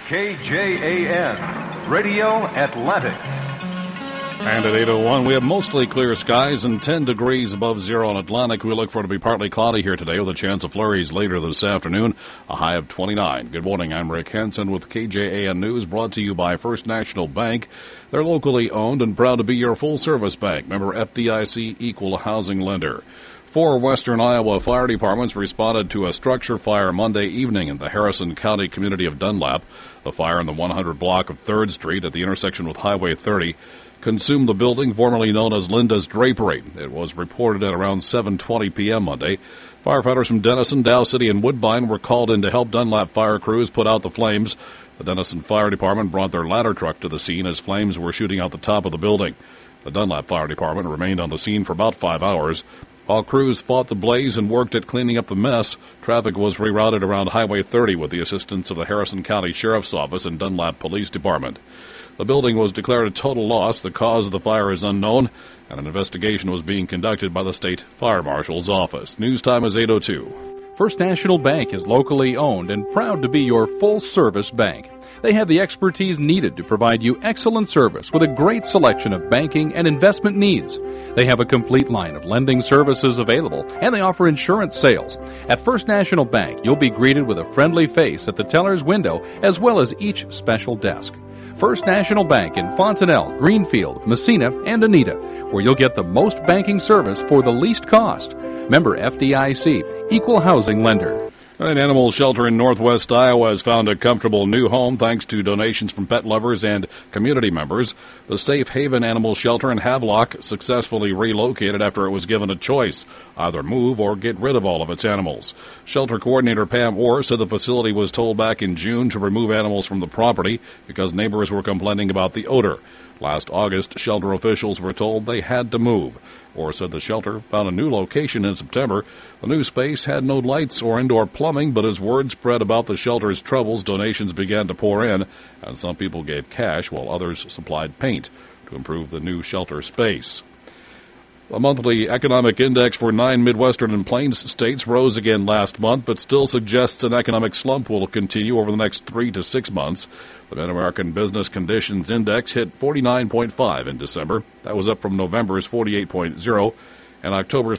KJAN, Radio Atlantic. And at 8:01, we have mostly clear skies and 10 degrees above zero on Atlantic. We look for it to be partly cloudy here today with a chance of flurries later this afternoon, a high of 29. Good morning, I'm Rick Henson with KJAN News, brought to you by First National Bank. They're locally owned and proud to be your full-service bank. Member FDIC, equal housing lender. 4 western Iowa fire departments responded to a structure fire Monday evening in the Harrison County community of Dunlap. The fire in the 100 block of 3rd Street at the intersection with Highway 30 consumed the building formerly known as Linda's Drapery. It was reported at around 7:20 p.m. Monday. Firefighters from Denison, Dow City, and Woodbine were called in to help Dunlap fire crews put out the flames. The Denison Fire Department brought their ladder truck to the scene as flames were shooting out the top of the building. The Dunlap Fire Department remained on the scene for about 5 hours. While crews fought the blaze and worked at cleaning up the mess, traffic was rerouted around Highway 30 with the assistance of the Harrison County Sheriff's Office and Dunlap Police Department. The building was declared a total loss. The cause of the fire is unknown, and an investigation was being conducted by the State Fire Marshal's Office. News time is 8:02. First National Bank is locally owned and proud to be your full-service bank. They have the expertise needed to provide you excellent service with a great selection of banking and investment needs. They have a complete line of lending services available, and they offer insurance sales. At First National Bank, you'll be greeted with a friendly face at the teller's window as well as each special desk. First National Bank in Fontanelle, Greenfield, Messina, and Anita, where you'll get the most banking service for the least cost. Member FDIC, equal housing lender. An animal shelter in northwest Iowa has found a comfortable new home thanks to donations from pet lovers and community members. The Safe Haven Animal Shelter in Havelock successfully relocated after it was given a choice, either move or get rid of all of its animals. Shelter coordinator Pam Orr said the facility was told back in June to remove animals from the property because neighbors were complaining about the odor. Last August, shelter officials were told they had to move. Orr said the shelter found a new location in September. The new space had no lights or indoor plumbing, but as word spread about the shelter's troubles, donations began to pour in, and some people gave cash while others supplied paint to improve the new shelter space. The monthly economic index for 9 Midwestern and Plains states rose again last month, but still suggests an economic slump will continue over the next 3 to 6 months. The Mid-American Business Conditions Index hit 49.5 in December. That was up from November's 48.0 and October's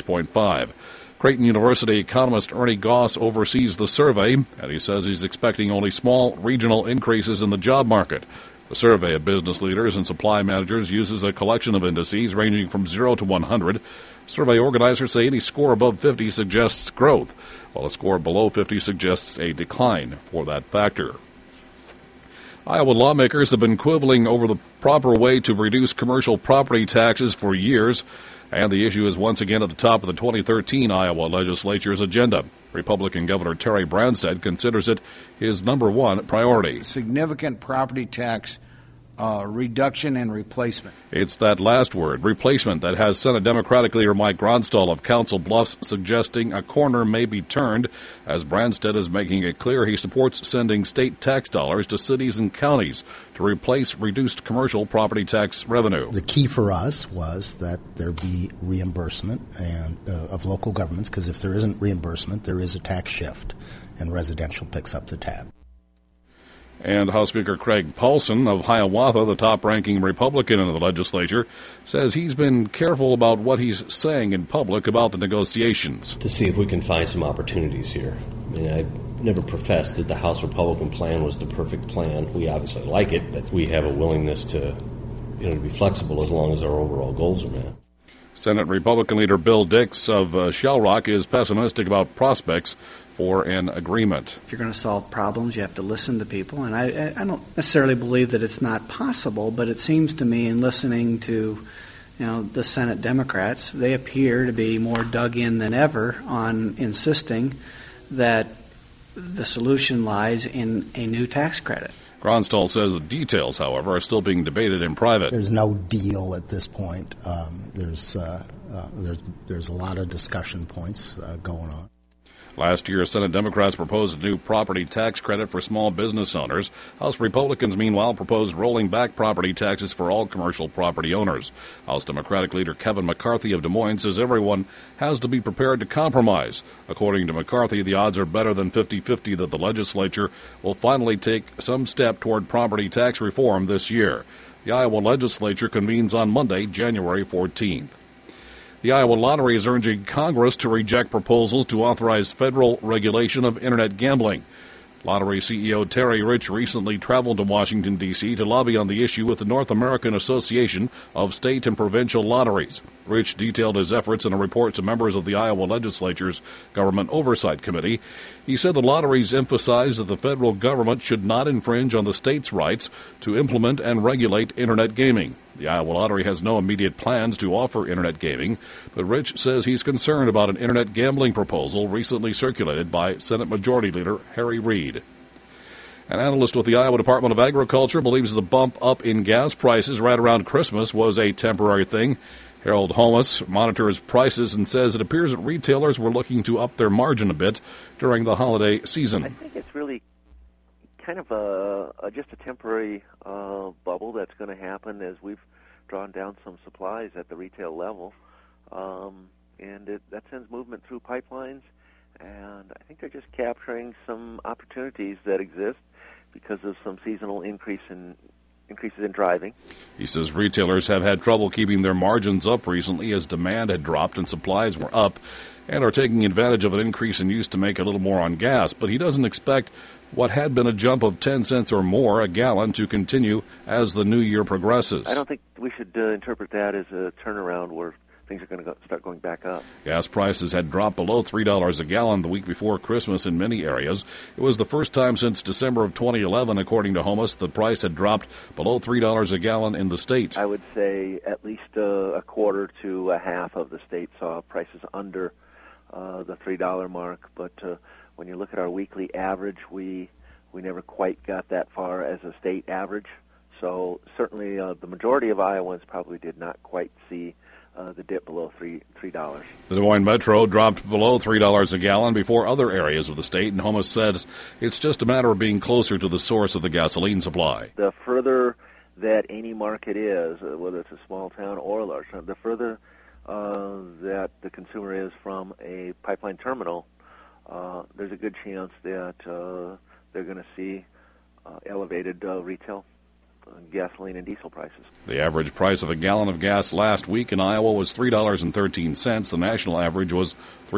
46.5. Creighton University economist Ernie Goss oversees the survey, and he says he's expecting only small regional increases in the job market. The survey of business leaders and supply managers uses a collection of indices ranging from 0 to 100. Survey organizers say any score above 50 suggests growth, while a score below 50 suggests a decline for that factor. Iowa lawmakers have been quibbling over the proper way to reduce commercial property taxes for years, and the issue is once again at the top of the 2013 Iowa legislature's agenda. Republican Governor Terry Branstad considers it his number one priority. Significant property tax reduction and replacement. It's that last word, replacement, that has Senate Democratic leader Mike Gronstal of Council Bluffs suggesting a corner may be turned, as Branstad is making it clear he supports sending state tax dollars to cities and counties to replace reduced commercial property tax revenue. The key for us was that there be reimbursement of local governments, because if there isn't reimbursement, there is a tax shift, and residential picks up the tab. And House Speaker Craig Paulson of Hiawatha, the top-ranking Republican in the legislature, says he's been careful about what he's saying in public about the negotiations. To see if we can find some opportunities here. I mean, I never professed that the House Republican plan was the perfect plan. We obviously like it, but we have a willingness to be flexible as long as our overall goals are met. Senate Republican leader Bill Dix of Shell Rock is pessimistic about prospects for an agreement. If you're going to solve problems, you have to listen to people, and I don't necessarily believe that it's not possible, but it seems to me in listening to the Senate Democrats, they appear to be more dug in than ever on insisting that the solution lies in a new tax credit. Gronstal says the details, however, are still being debated in private. There's no deal at this point. There's a lot of discussion points going on. Last year, Senate Democrats proposed a new property tax credit for small business owners. House Republicans, meanwhile, proposed rolling back property taxes for all commercial property owners. House Democratic leader Kevin McCarthy of Des Moines says everyone has to be prepared to compromise. According to McCarthy, the odds are better than 50-50 that the legislature will finally take some step toward property tax reform this year. The Iowa legislature convenes on Monday, January 14th. The Iowa Lottery is urging Congress to reject proposals to authorize federal regulation of Internet gambling. Lottery CEO Terry Rich recently traveled to Washington, D.C. to lobby on the issue with the North American Association of State and Provincial Lotteries. Rich detailed his efforts in a report to members of the Iowa Legislature's Government Oversight Committee. He said the lotteries emphasized that the federal government should not infringe on the state's rights to implement and regulate Internet gaming. The Iowa Lottery has no immediate plans to offer Internet gaming, but Rich says he's concerned about an Internet gambling proposal recently circulated by Senate Majority Leader Harry Reid. An analyst with the Iowa Department of Agriculture believes the bump up in gas prices right around Christmas was a temporary thing. Harold Holmes monitors prices and says it appears that retailers were looking to up their margin a bit during the holiday season. I think it's really kind of just a temporary bubble that's going to happen as we've drawn down some supplies at the retail level, and that sends movement through pipelines, and I think they're just capturing some opportunities that exist because of some seasonal increases in driving. He says retailers have had trouble keeping their margins up recently as demand had dropped and supplies were up, and are taking advantage of an increase in use to make a little more on gas, but he doesn't expect what had been a jump of 10 cents or more a gallon to continue as the new year progresses. I don't think we should interpret that as a turnaround where things are going to start going back up. Gas prices had dropped below $3 a gallon the week before Christmas in many areas. It was the first time since December of 2011, according to Homus, the price had dropped below $3 a gallon in the state. I would say at least a quarter to a half of the state saw prices under the $3 mark, but when you look at our weekly average, we never quite got that far as a state average. So certainly the majority of Iowans probably did not quite see the dip below $3. The Des Moines Metro dropped below $3 a gallon before other areas of the state, and Homus said it's just a matter of being closer to the source of the gasoline supply. The further that any market is, whether it's a small town or a large town, the further that the consumer is from a pipeline terminal, there's a good chance that they're going to see elevated retail gasoline and diesel prices. The average price of a gallon of gas last week in Iowa was $3.13. The national average was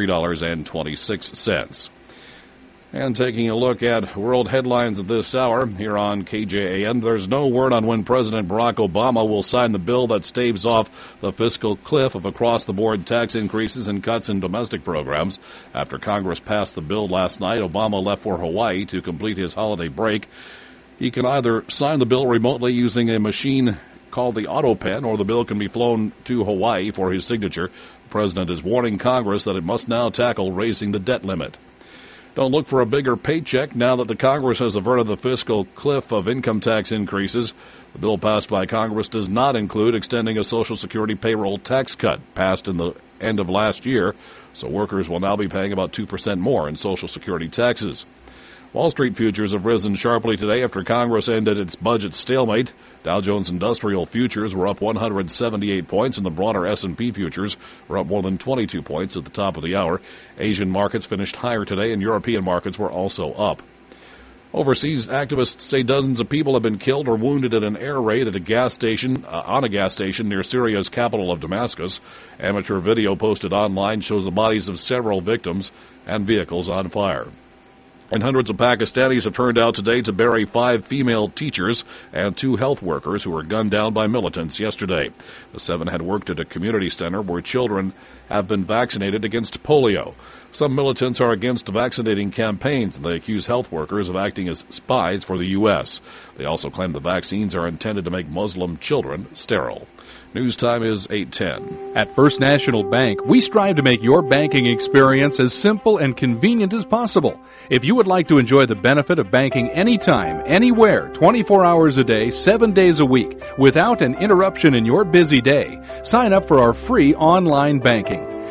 $3.26. And taking a look at world headlines at this hour here on KJAN, there's no word on when President Barack Obama will sign the bill that staves off the fiscal cliff of across-the-board tax increases and cuts in domestic programs. After Congress passed the bill last night, Obama left for Hawaii to complete his holiday break. He can either sign the bill remotely using a machine called the AutoPen, or the bill can be flown to Hawaii for his signature. The president is warning Congress that it must now tackle raising the debt limit. Don't look for a bigger paycheck now that the Congress has averted the fiscal cliff of income tax increases. The bill passed by Congress does not include extending a Social Security payroll tax cut passed in the end of last year, so workers will now be paying about 2% more in Social Security taxes. Wall Street futures have risen sharply today after Congress ended its budget stalemate. Dow Jones Industrial futures were up 178 points, and the broader S&P futures were up more than 22 points at the top of the hour. Asian markets finished higher today, and European markets were also up. Overseas, activists say dozens of people have been killed or wounded in an air raid at a gas station near Syria's capital of Damascus. Amateur video posted online shows the bodies of several victims and vehicles on fire. And hundreds of Pakistanis have turned out today to bury 5 female teachers and 2 health workers who were gunned down by militants yesterday. The 7 had worked at a community center where children have been vaccinated against polio. Some militants are against vaccinating campaigns, and they accuse health workers of acting as spies for the U.S. They also claim the vaccines are intended to make Muslim children sterile. News time is 8:10. At First National Bank, we strive to make your banking experience as simple and convenient as possible. If you would like to enjoy the benefit of banking anytime, anywhere, 24 hours a day, 7 days a week, without an interruption in your busy day, sign up for our free online banking.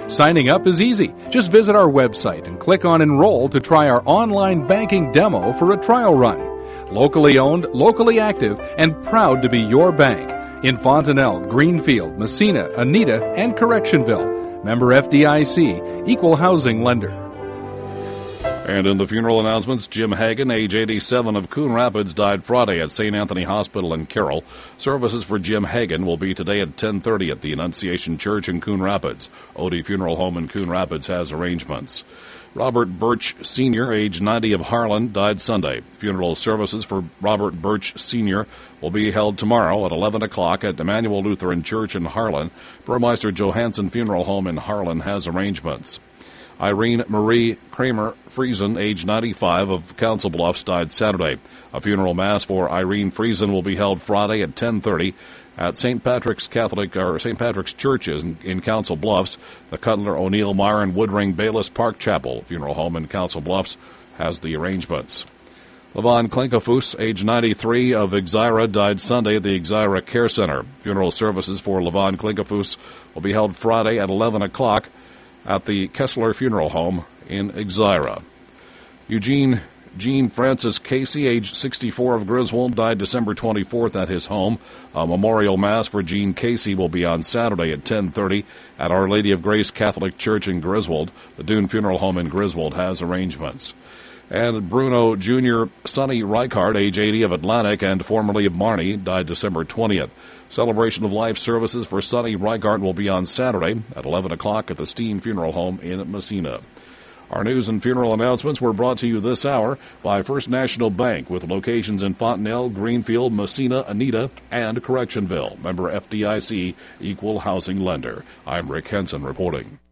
Signing up is easy. Just visit our website and click on Enroll to try our online banking demo for a trial run. Locally owned, locally active, and proud to be your bank. In Fontanelle, Greenfield, Messina, Anita, and Correctionville. Member FDIC, Equal Housing Lender. And in the funeral announcements, Jim Hagan, age 87, of Coon Rapids, died Friday at St. Anthony Hospital in Carroll. Services for Jim Hagan will be today at 10:30 at the Annunciation Church in Coon Rapids. Odie Funeral Home in Coon Rapids has arrangements. Robert Birch Sr., age 90, of Harlan, died Sunday. Funeral services for Robert Birch Sr. will be held tomorrow at 11 o'clock at Emmanuel Lutheran Church in Harlan. Burmeister Johansson Funeral Home in Harlan has arrangements. Irene Marie Kramer Friesen, age 95, of Council Bluffs, died Saturday. A funeral mass for Irene Friesen will be held Friday at 10:30 at St. Patrick's Church in Council Bluffs. The Cutler, O'Neill, Meyer, and Woodring Bayless Park Chapel Funeral Home in Council Bluffs has the arrangements. Levon Klinkafus, age 93, of Exira, died Sunday at the Exira Care Center. Funeral services for Levon Klinkafus will be held Friday at 11 o'clock at the Kessler Funeral Home in Exira. Eugene Jean Francis Casey, age 64, of Griswold, died December 24th at his home. A memorial mass for Jean Casey will be on Saturday at 10:30 at Our Lady of Grace Catholic Church in Griswold. The Dune Funeral Home in Griswold has arrangements. And Bruno Jr. Sonny Reichard, age 80, of Atlantic and formerly of Marnie, died December 20th. Celebration of Life services for Sonny Reichard will be on Saturday at 11 o'clock at the Steen Funeral Home in Messina. Our news and funeral announcements were brought to you this hour by First National Bank, with locations in Fontanelle, Greenfield, Messina, Anita, and Correctionville. Member FDIC, Equal Housing Lender. I'm Rick Henson reporting.